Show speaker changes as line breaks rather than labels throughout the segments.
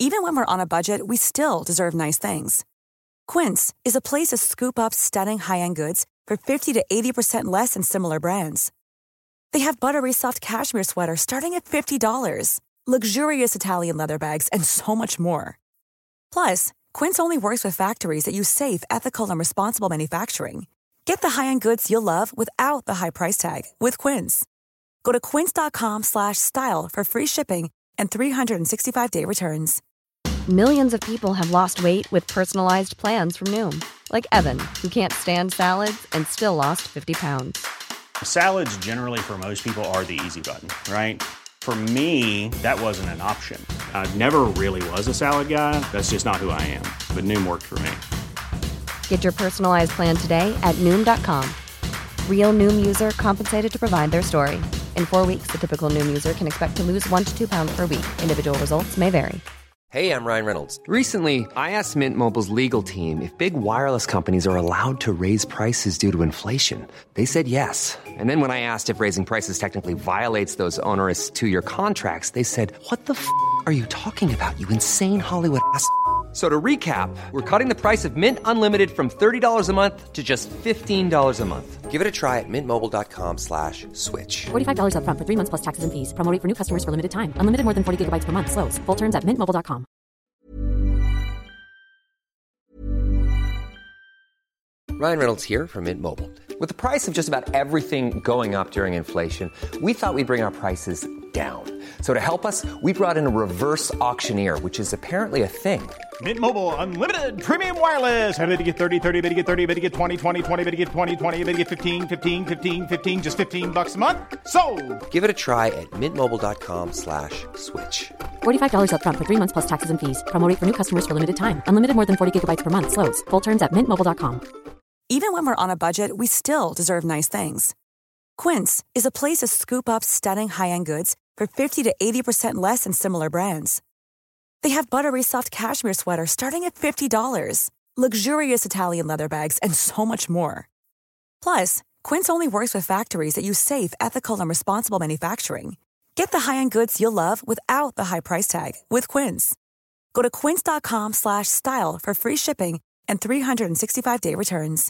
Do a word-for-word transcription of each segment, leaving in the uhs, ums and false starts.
Even when we're on a budget, we still deserve nice things. Quince is a place to scoop up stunning high-end goods for fifty to eighty percent less than similar brands. They have buttery soft cashmere sweaters starting at fifty dollars, luxurious Italian leather bags, and so much more. Plus, Quince only works with factories that use safe, ethical, and responsible manufacturing. Get the high-end goods you'll love without the high price tag with Quince. Go to quince.com slash style for free shipping and three sixty-five day returns.
Millions of people have lost weight with personalized plans from Noom. Like Evan, who can't stand salads and still lost fifty pounds.
Salads generally for most people are the easy button, right? For me, that wasn't an option. I never really was a salad guy. That's just not who I am. But Noom worked for me.
Get your personalized plan today at Noom dot com. Real Noom user compensated to provide their story. In four weeks, the typical Noom user can expect to lose one to two pounds per week. Individual results may vary.
Hey, I'm Ryan Reynolds. Recently, I asked Mint Mobile's legal team if big wireless companies are allowed to raise prices due to inflation. They said yes. And then when I asked if raising prices technically violates those onerous two-year contracts, they said, what the f*** are you talking about, you insane Hollywood ass f- So to recap, we're cutting the price of Mint Unlimited from thirty dollars a month to just fifteen dollars a month. Give it a try at mintmobile.com slash switch.
forty-five dollars up front for three months plus taxes and fees. Promo rate for new customers for limited time. Unlimited more than forty gigabytes per month. Slows full terms at mint mobile dot com.
Ryan Reynolds here from Mint Mobile. With the price of just about everything going up during inflation, we thought we'd bring our prices down. So to help us, we brought in a reverse auctioneer, which is apparently a thing.
Mint Mobile Unlimited Premium Wireless. How to get thirty, thirty, how to get thirty, how to get twenty, twenty, twenty, how to get twenty, twenty, how to get fifteen, fifteen, fifteen, fifteen, just fifteen bucks a month? Sold!
Give it a try at mintmobile.com slash switch.
forty-five dollars up front for three months plus taxes and fees. Promo rate for new customers for limited time. Unlimited more than forty gigabytes per month. Slows full terms at mint mobile dot com.
Even when we're on a budget, we still deserve nice things. Quince is a place to scoop up stunning high-end goods for fifty to eighty percent less than similar brands. They have buttery soft cashmere sweaters starting at fifty dollars, luxurious Italian leather bags, and so much more. Plus, Quince only works with factories that use safe, ethical, and responsible manufacturing. Get the high-end goods you'll love without the high price tag with Quince. Go to quince.com slash style for free shipping and three sixty-five day returns.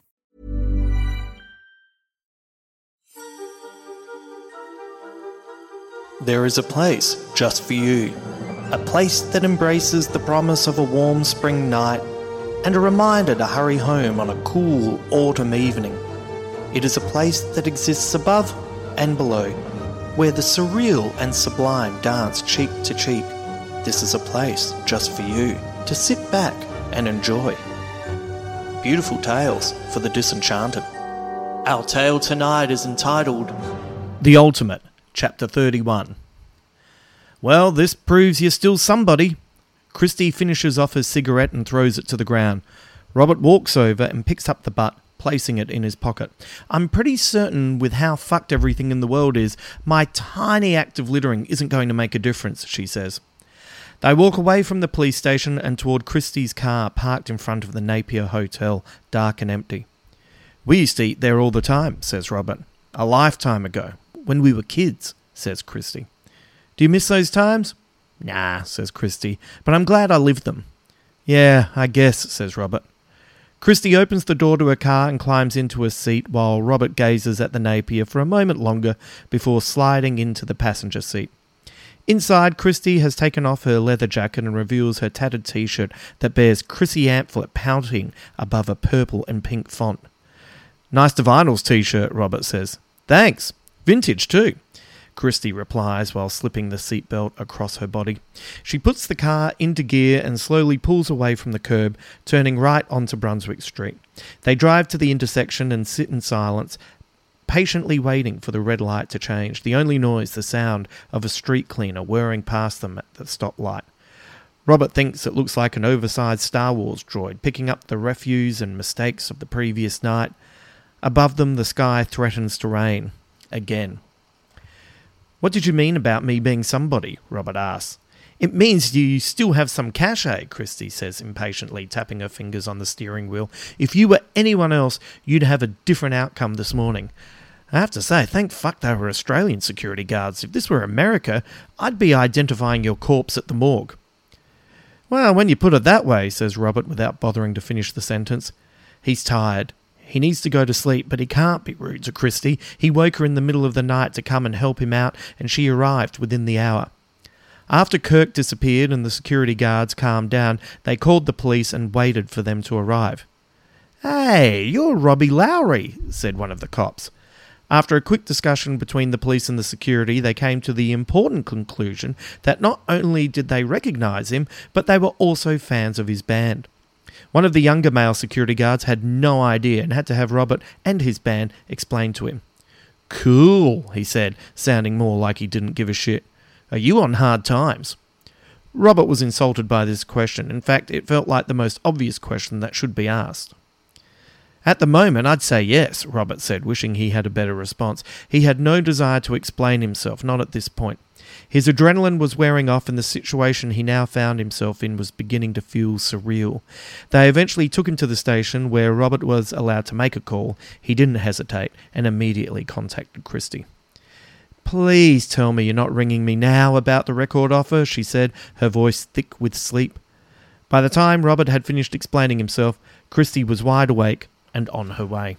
There is a place just for you. A place that embraces the promise of a warm spring night and a reminder to hurry home on a cool autumn evening. It is a place that exists above and below, where the surreal and sublime dance cheek to cheek. This is a place just for you to sit back and enjoy. Beautiful tales for the disenchanted. Our tale tonight is entitled The Ultimate, Chapter thirty-one. Well, this proves you're still somebody. Christy finishes off his cigarette and throws it to the ground. Robert walks over and picks up the butt, placing it in his pocket. I'm pretty certain with how fucked everything in the world is, my tiny act of littering isn't going to make a difference, she says. They walk away from the police station and toward Christy's car parked in front of the Napier Hotel, dark and empty. We used to eat there all the time, says Robert. A lifetime ago, when we were kids, says Christy. Do you miss those times? Nah, says Christy, but I'm glad I lived them. Yeah, I guess, says Robert. Christy opens the door to her car and climbs into a seat while Robert gazes at the Napier for a moment longer before sliding into the passenger seat. Inside, Christy has taken off her leather jacket and reveals her tattered t-shirt that bears Chrissy Amphlett pouting above a purple and pink font. Nice Divinals t-shirt, Robert says. Thanks. Vintage too, Christy replies while slipping the seatbelt across her body. She puts the car into gear and slowly pulls away from the curb, turning right onto Brunswick Street. They drive to the intersection and sit in silence, patiently waiting for the red light to change, the only noise the sound of a street cleaner whirring past them at the stoplight. Robert thinks it looks like an oversized Star Wars droid picking up the refuse and mistakes of the previous night. Above them, the sky threatens to rain. Again. What did you mean about me being somebody? Robert asks. It means you still have some cachet, Christy says impatiently, tapping her fingers on the steering wheel. If you were anyone else, you'd have a different outcome this morning. I have to say, thank fuck they were Australian security guards. If this were America, I'd be identifying your corpse at the morgue. "Well, when you put it that way," says Robert without bothering to finish the sentence. He's tired. He needs to go to sleep, but he can't be rude to Christy. He woke her in the middle of the night to come and help him out, and she arrived within the hour. After Kirk disappeared and the security guards calmed down, they called the police and waited for them to arrive. "Hey, you're Robbie Lowry," said one of the cops. After a quick discussion between the police and the security, they came to the important conclusion that not only did they recognise him, but they were also fans of his band. One of the younger male security guards had no idea and had to have Robert and his band explain to him. "Cool," he said, sounding more like he didn't give a shit. "Are you on hard times?" Robert was insulted by this question. In fact, it felt like the most obvious question that should be asked. "At the moment, I'd say yes," Robert said, wishing he had a better response. He had no desire to explain himself, not at this point. His adrenaline was wearing off and the situation he now found himself in was beginning to feel surreal. They eventually took him to the station where Robert was allowed to make a call. He didn't hesitate and immediately contacted Christy. "Please tell me you're not ringing me now about the record offer," she said, her voice thick with sleep. By the time Robert had finished explaining himself, Christy was wide awake and on her way.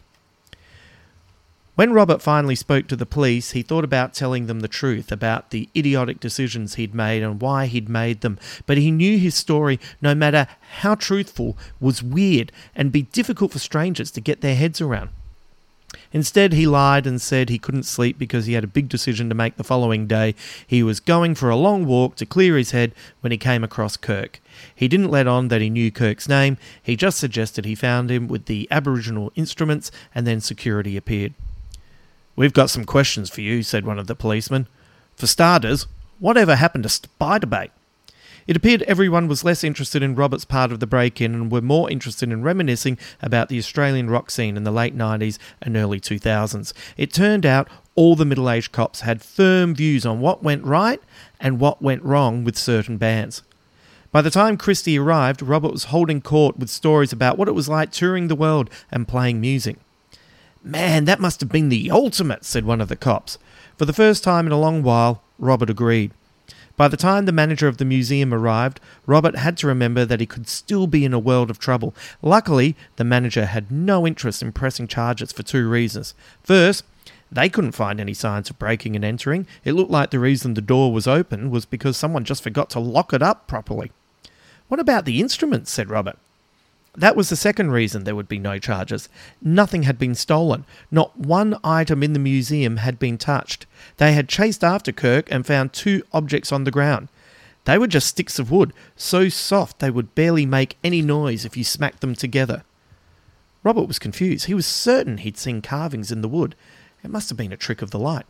When Robert finally spoke to the police, he thought about telling them the truth about the idiotic decisions he'd made and why he'd made them, but he knew his story, no matter how truthful, was weird and be difficult for strangers to get their heads around. Instead, he lied and said he couldn't sleep because he had a big decision to make the following day. He was going for a long walk to clear his head when he came across Kirk. He didn't let on that he knew Kirk's name. He just suggested he found him with the Aboriginal instruments, and then security appeared. "We've got some questions for you," said one of the policemen. "For starters, whatever happened to Spiderbait?" It appeared everyone was less interested in Robert's part of the break-in and were more interested in reminiscing about the Australian rock scene in the late nineties and early two thousands. It turned out all the middle-aged cops had firm views on what went right and what went wrong with certain bands. By the time Christy arrived, Robert was holding court with stories about what it was like touring the world and playing music. "Man, that must have been the ultimate," said one of the cops. For the first time in a long while, Robert agreed. By the time the manager of the museum arrived, Robert had to remember that he could still be in a world of trouble. Luckily, the manager had no interest in pressing charges for two reasons. First, they couldn't find any signs of breaking and entering. It looked like the reason the door was open was because someone just forgot to lock it up properly. "What about the instruments?" said Robert. That was the second reason there would be no charges. Nothing had been stolen. Not one item in the museum had been touched. They had chased after Kirk and found two objects on the ground. They were just sticks of wood, so soft they would barely make any noise if you smacked them together. Robert was confused. He was certain he'd seen carvings in the wood. It must have been a trick of the light.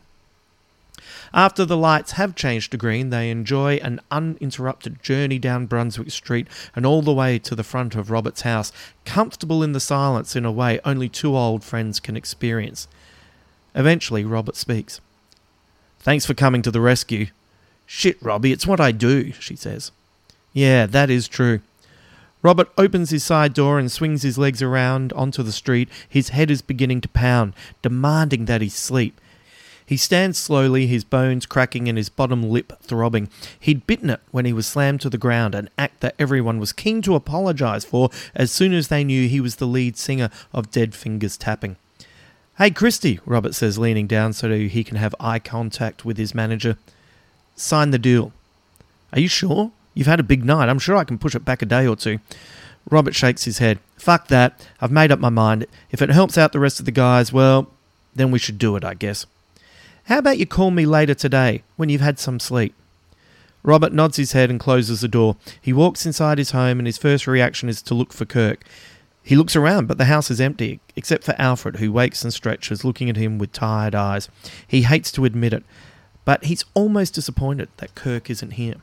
After the lights have changed to green, they enjoy an uninterrupted journey down Brunswick Street and all the way to the front of Robert's house, comfortable in the silence in a way only two old friends can experience. Eventually, Robert speaks. "Thanks for coming to the rescue." "Shit, Robbie, it's what I do," she says. "Yeah, that is true." Robert opens his side door and swings his legs around onto the street. His head is beginning to pound, demanding that he sleep. He stands slowly, his bones cracking and his bottom lip throbbing. He'd bitten it when he was slammed to the ground, an act that everyone was keen to apologise for as soon as they knew he was the lead singer of Dead Fingers Tapping. "Hey, Christy," Robert says, leaning down so he can have eye contact with his manager. "Sign the deal." "Are you sure? You've had a big night. I'm sure I can push it back a day or two." Robert shakes his head. "Fuck that. I've made up my mind. If it helps out the rest of the guys, well, then we should do it, I guess. How about you call me later today, when you've had some sleep?" Robert nods his head and closes the door. He walks inside his home and his first reaction is to look for Kirk. He looks around, but the house is empty, except for Alfred, who wakes and stretches, looking at him with tired eyes. He hates to admit it, but he's almost disappointed that Kirk isn't here.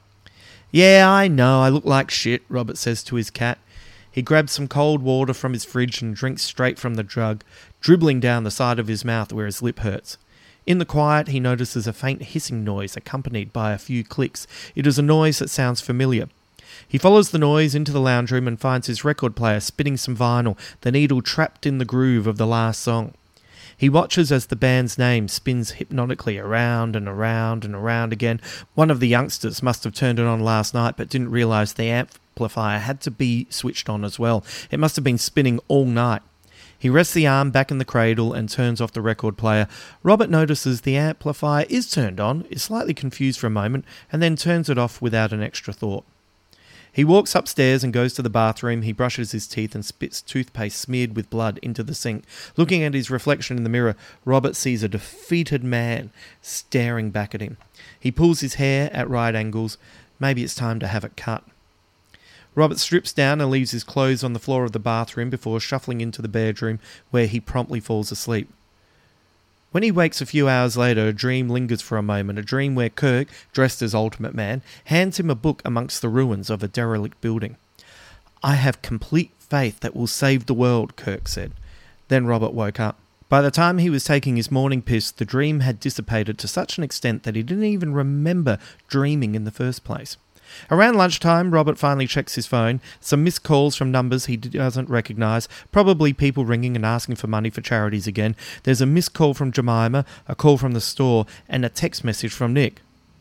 "Yeah, I know, I look like shit," Robert says to his cat. He grabs some cold water from his fridge and drinks straight from the jug, dribbling down the side of his mouth where his lip hurts. In the quiet, he notices a faint hissing noise accompanied by a few clicks. It is a noise that sounds familiar. He follows the noise into the lounge room and finds his record player spinning some vinyl, the needle trapped in the groove of the last song. He watches as the band's name spins hypnotically around and around and around again. One of the youngsters must have turned it on last night but didn't realise the amplifier had to be switched on as well. It must have been spinning all night. He rests the arm back in the cradle and turns off the record player. Robert notices the amplifier is turned on, is slightly confused for a moment, and then turns it off without an extra thought. He walks upstairs and goes to the bathroom. He brushes his teeth and spits toothpaste smeared with blood into the sink. Looking at his reflection in the mirror, Robert sees a defeated man staring back at him. He pulls his hair at right angles. Maybe it's time to have it cut. Robert strips down and leaves his clothes on the floor of the bathroom before shuffling into the bedroom, where he promptly falls asleep. When he wakes a few hours later, a dream lingers for a moment, a dream where Kirk, dressed as Ultimate Man, hands him a book amongst the ruins of a derelict building. "I have complete faith that we'll save the world," Kirk said. Then Robert woke up. By the time he was taking his morning piss, the dream had dissipated to such an extent that he didn't even remember dreaming in the first place. Around lunchtime, Robert finally checks his phone. Some missed calls from numbers he doesn't recognise, probably people ringing and asking for money for charities again. There's a missed call from Jemima, a call from the store, and a text message from Nick.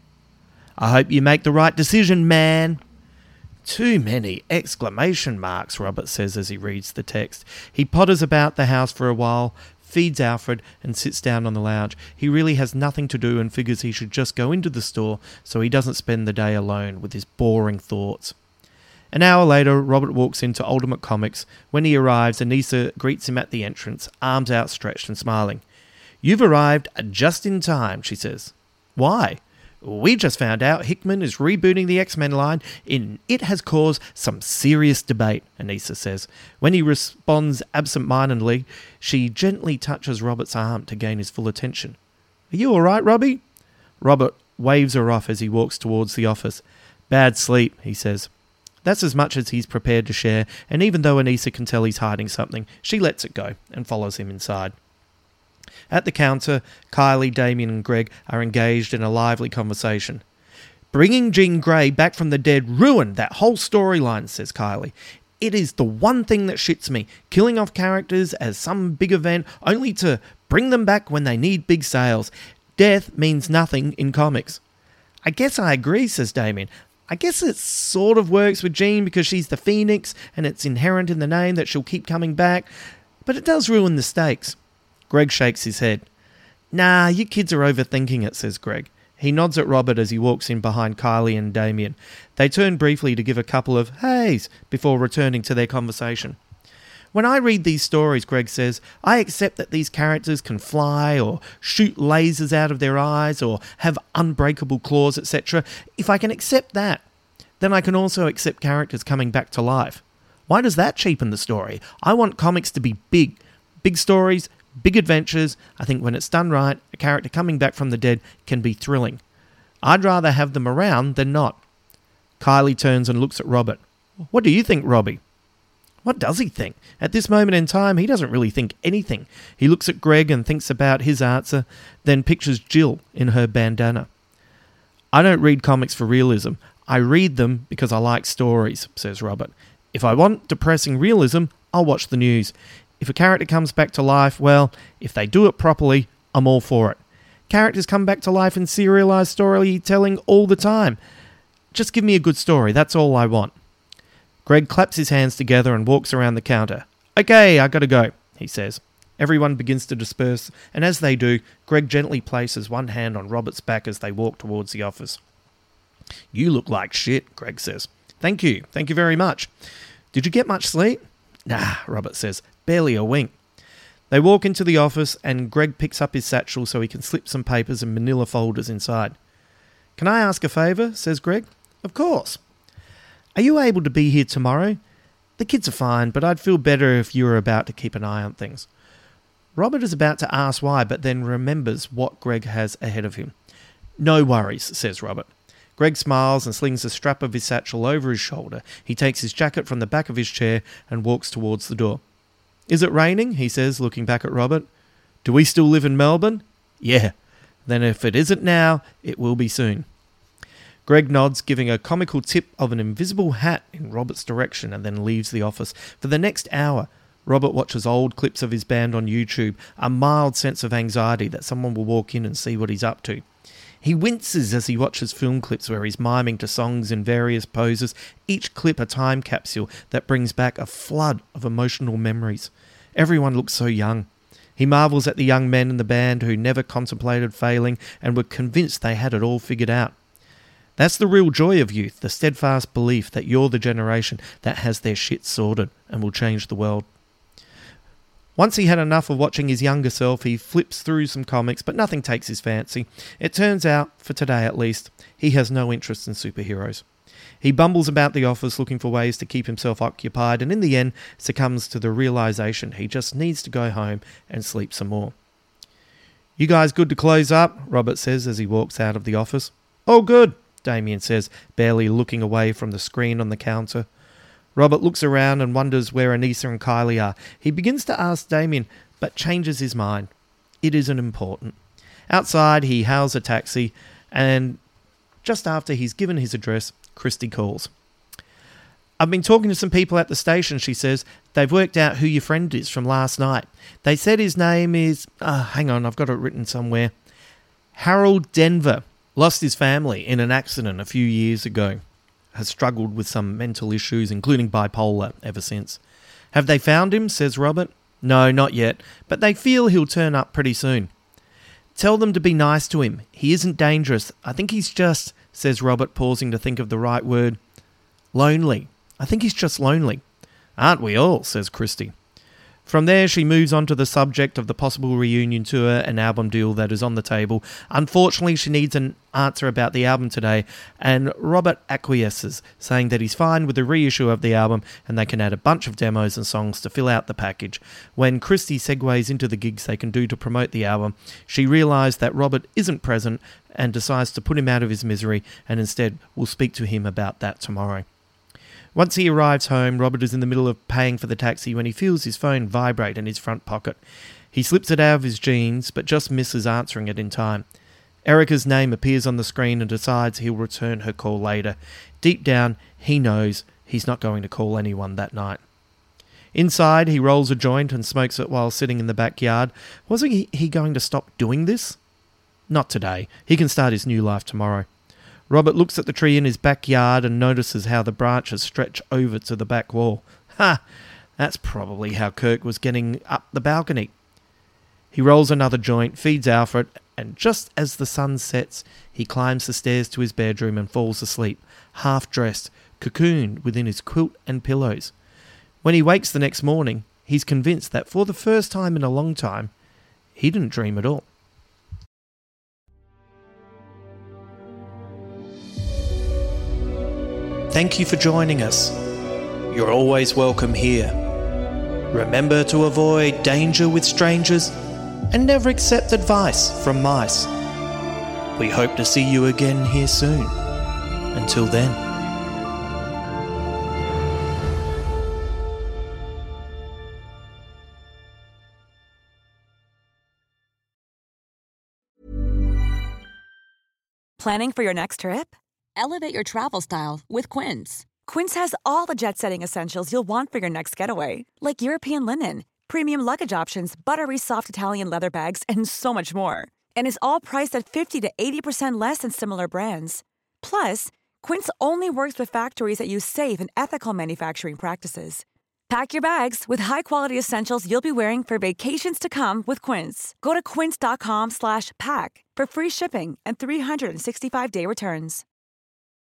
"I hope you make the right decision, man." "Too many exclamation marks," Robert says as he reads the text. He potters about the house for a while, feeds Alfred, and sits down on the lounge. He really has nothing to do and figures he should just go into the store so he doesn't spend the day alone with his boring thoughts. An hour later, Robert walks into Ultimate Comics. When he arrives, Anissa greets him at the entrance, arms outstretched and smiling. "You've arrived just in time," she says. "Why?" "We just found out Hickman is rebooting the X-Men line, and it has caused some serious debate," Anissa says. When he responds absent-mindedly, she gently touches Robert's arm to gain his full attention. "Are you all right, Robbie?" Robert waves her off as he walks towards the office. "Bad sleep," he says. That's as much as he's prepared to share, and even though Anissa can tell he's hiding something, she lets it go and follows him inside. At the counter, Kylie, Damien and Greg are engaged in a lively conversation. "Bringing Jean Grey back from the dead ruined that whole storyline," says Kylie. "It is the one thing that shits me, killing off characters as some big event only to bring them back when they need big sales. Death means nothing in comics." "I guess I agree," says Damien. "I guess it sort of works with Jean because she's the Phoenix and it's inherent in the name that she'll keep coming back, but it does ruin the stakes." Greg shakes his head. "Nah, you kids are overthinking it," says Greg. He nods at Robert as he walks in behind Kylie and Damien. They turn briefly to give a couple of heys before returning to their conversation. "When I read these stories," Greg says, "I accept that these characters can fly or shoot lasers out of their eyes or have unbreakable claws, et cetera. If I can accept that, then I can also accept characters coming back to life. Why does that cheapen the story? I want comics to be big. Big stories, big adventures. I think when it's done right, a character coming back from the dead can be thrilling. I'd rather have them around than not." Kylie turns and looks at Robert. "What do you think, Robbie?" What does he think? At this moment in time, he doesn't really think anything. He looks at Greg and thinks about his answer, then pictures Jill in her bandana. "I don't read comics for realism. I read them because I like stories," says Robert. "If I want depressing realism, I'll watch the news. If a character comes back to life, well, if they do it properly, I'm all for it. Characters come back to life in serialized storytelling all the time. Just give me a good story, that's all I want." Greg claps his hands together and walks around the counter. "Okay, I gotta go," he says. Everyone begins to disperse, and as they do, Greg gently places one hand on Robert's back as they walk towards the office. "You look like shit," Greg says. "Thank you, thank you very much. Did you get much sleep?" "Nah," Robert says. "Barely a wink." They walk into the office and Greg picks up his satchel so he can slip some papers and manila folders inside. "Can I ask a favour?" says Greg. "Of course." "Are you able to be here tomorrow? The kids are fine, but I'd feel better if you were about to keep an eye on things." Robert is about to ask why, but then remembers what Greg has ahead of him. "No worries," says Robert. Greg smiles and slings the strap of his satchel over his shoulder. He takes his jacket from the back of his chair and walks towards the door. "Is it raining?" he says, looking back at Robert. "Do we still live in Melbourne?" "Yeah." "Then if it isn't now, it will be soon." Greg nods, giving a comical tip of an invisible hat in Robert's direction, and then leaves the office. For the next hour, Robert watches old clips of his band on YouTube, a mild sense of anxiety that someone will walk in and see what he's up to. He winces as he watches film clips where he's miming to songs in various poses, each clip a time capsule that brings back a flood of emotional memories. Everyone looks so young. He marvels at the young men in the band who never contemplated failing and were convinced they had it all figured out. That's the real joy of youth, the steadfast belief that you're the generation that has their shit sorted and will change the world. Once he had enough of watching his younger self, he flips through some comics, but nothing takes his fancy. It turns out, for today at least, he has no interest in superheroes. He bumbles about the office looking for ways to keep himself occupied, and in the end succumbs to the realization he just needs to go home and sleep some more. "You guys good to close up?" Robert says as he walks out of the office. "Oh, good," Damien says, barely looking away from the screen on the counter. Robert looks around and wonders where Anissa and Kylie are. He begins to ask Damien, but changes his mind. It isn't important. Outside, he hails a taxi, and just after he's given his address, Christy calls. "I've been talking to some people at the station," she says. "They've worked out who your friend is from last night. They said his name is... Uh, hang on, I've got it written somewhere. Harold Denver. Lost his family in an accident a few years ago. Has struggled with some mental issues, including bipolar, ever since." "Have they found him?" says Robert. "No, not yet, but they feel he'll turn up pretty soon." "Tell them to be nice to him. He isn't dangerous. I think he's just," says Robert, pausing to think of the right word, "lonely. I think he's just lonely." "Aren't we all?" says Christy. From there, she moves on to the subject of the possible reunion tour and album deal that is on the table. Unfortunately, she needs an answer about the album today, and Robert acquiesces, saying that he's fine with the reissue of the album and they can add a bunch of demos and songs to fill out the package. When Christy segues into the gigs they can do to promote the album, she realises that Robert isn't present and decides to put him out of his misery, and instead will speak to him about that tomorrow. Once he arrives home, Robert is in the middle of paying for the taxi when he feels his phone vibrate in his front pocket. He slips it out of his jeans, but just misses answering it in time. Erica's name appears on the screen and decides he'll return her call later. Deep down, he knows he's not going to call anyone that night. Inside, he rolls a joint and smokes it while sitting in the backyard. Wasn't he, he going to stop doing this? Not today. He can start his new life tomorrow. Robert looks at the tree in his backyard and notices how the branches stretch over to the back wall. Ha! That's probably how Kirk was getting up the balcony. He rolls another joint, feeds Alfred, and just as the sun sets, he climbs the stairs to his bedroom and falls asleep, half-dressed, cocooned within his quilt and pillows. When he wakes the next morning, he's convinced that for the first time in a long time, he didn't dream at all. Thank you for joining us. You're always welcome here. Remember to avoid danger with strangers and never accept advice from mice. We hope to see you again here soon. Until then.
Planning for your next trip?
Elevate your travel style with Quince.
Quince has all the jet-setting essentials you'll want for your next getaway, like European linen, premium luggage options, buttery soft Italian leather bags, and so much more. And is all priced at fifty to eighty percent less than similar brands. Plus, Quince only works with factories that use safe and ethical manufacturing practices. Pack your bags with high-quality essentials you'll be wearing for vacations to come with Quince. Go to quince.com slash pack for free shipping and three sixty-five day returns.